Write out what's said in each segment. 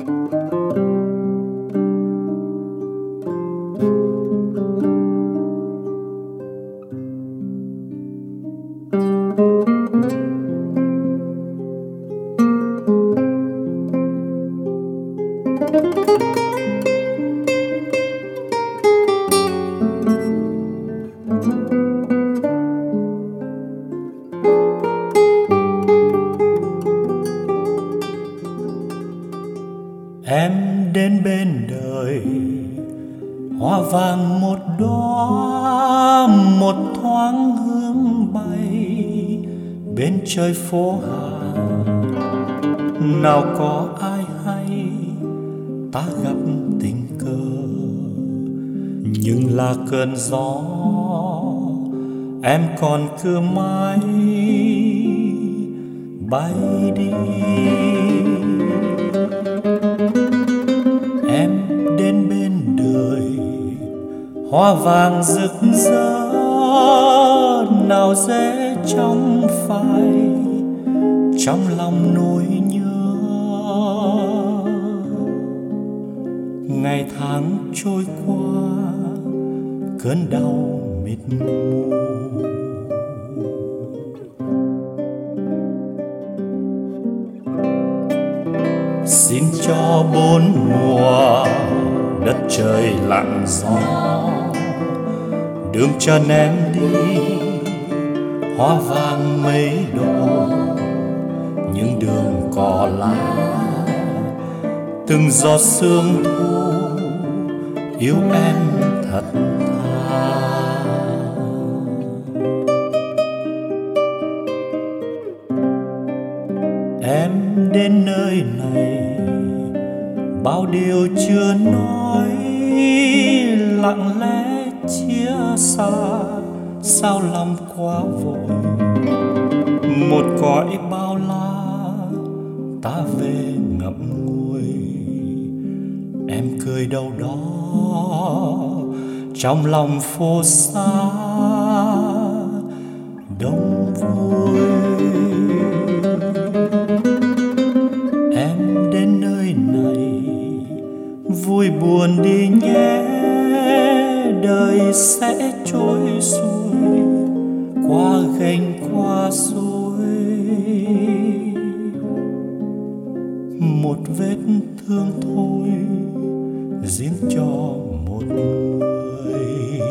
Em đến bên đời hoa vàng một đóa, một thoáng hương bay bên trời phố Hà. Nào có ai hay ta gặp tình cờ, nhưng là cơn gió em còn cứ mãi bay đi. Em đến bên đời hoa vàng rực rỡ, nào dễ trong phai trong lòng nỗi nhớ. Ngày tháng trôi qua cơn đau mịt mù. Xin cho bốn mùa đất trời lặng gió, đường chân em đi hoa vàng mấy độ, những đường cỏ lá từng giọt sương thu yêu em thật tha. Em đến nơi này bao điều chưa nói, lặng lẽ chia xa sao lòng quá vội. Một cõi bao la ta về ngậm ngùi, em cười đâu đó trong lòng phố xa đông vui. Em đến nơi này vui buồn đi nhé, đời sẽ trôi xuôi qua gành qua suối. Một vết thương thôi riêng cho một người.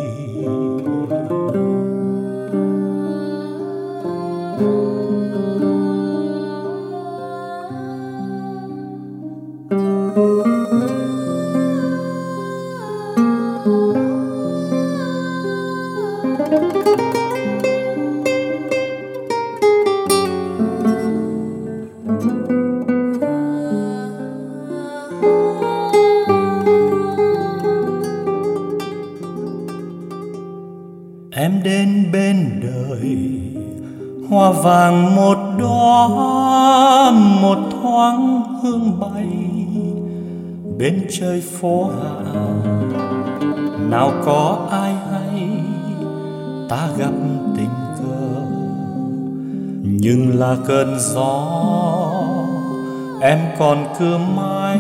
Em đến bên đời hoa vàng một đóa, một thoáng hương bay bên trời phố Hà. Nào có ai hay ta gặp tình cờ, nhưng là cơn gió em còn cứ mãi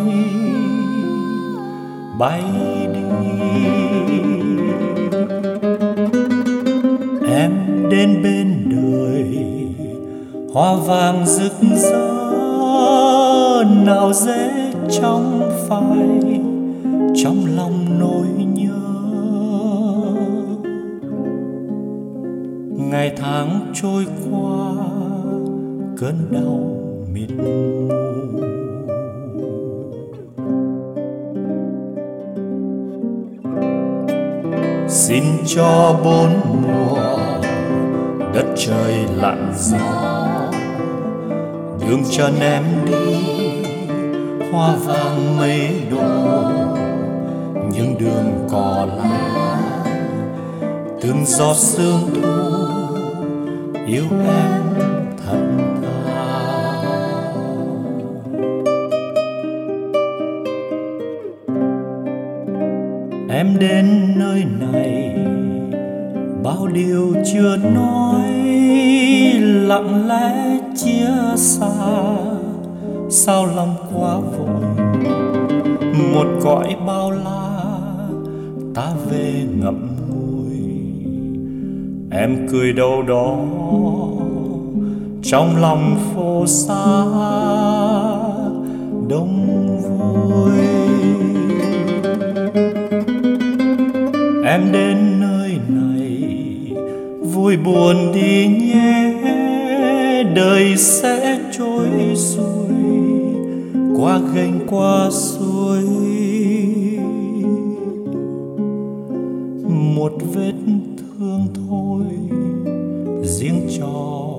bay đi. Em đến bên đời hoa vàng rực rỡ, nào dễ trong phai trong lòng nỗi nhớ. Ngày tháng trôi qua cơn đau mịt mù. Xin cho bốn mùa đất trời lặng gió, đường chân em đi hoa vàng mấy độ, những đường cỏ lá từng giọt sương thu yêu em thật tha. Em đến nơi này bao điều chưa nói, lặng lẽ chia xa sao lòng quá vội. cõi bao la ta về ngậm ngùi. Em cười đâu đó trong lòng phố xa đông vui. Em đến nơi này vui buồn đi nhé, đời sẽ trôi xuôi qua gành qua suối. Một vết thương thôi riêng cho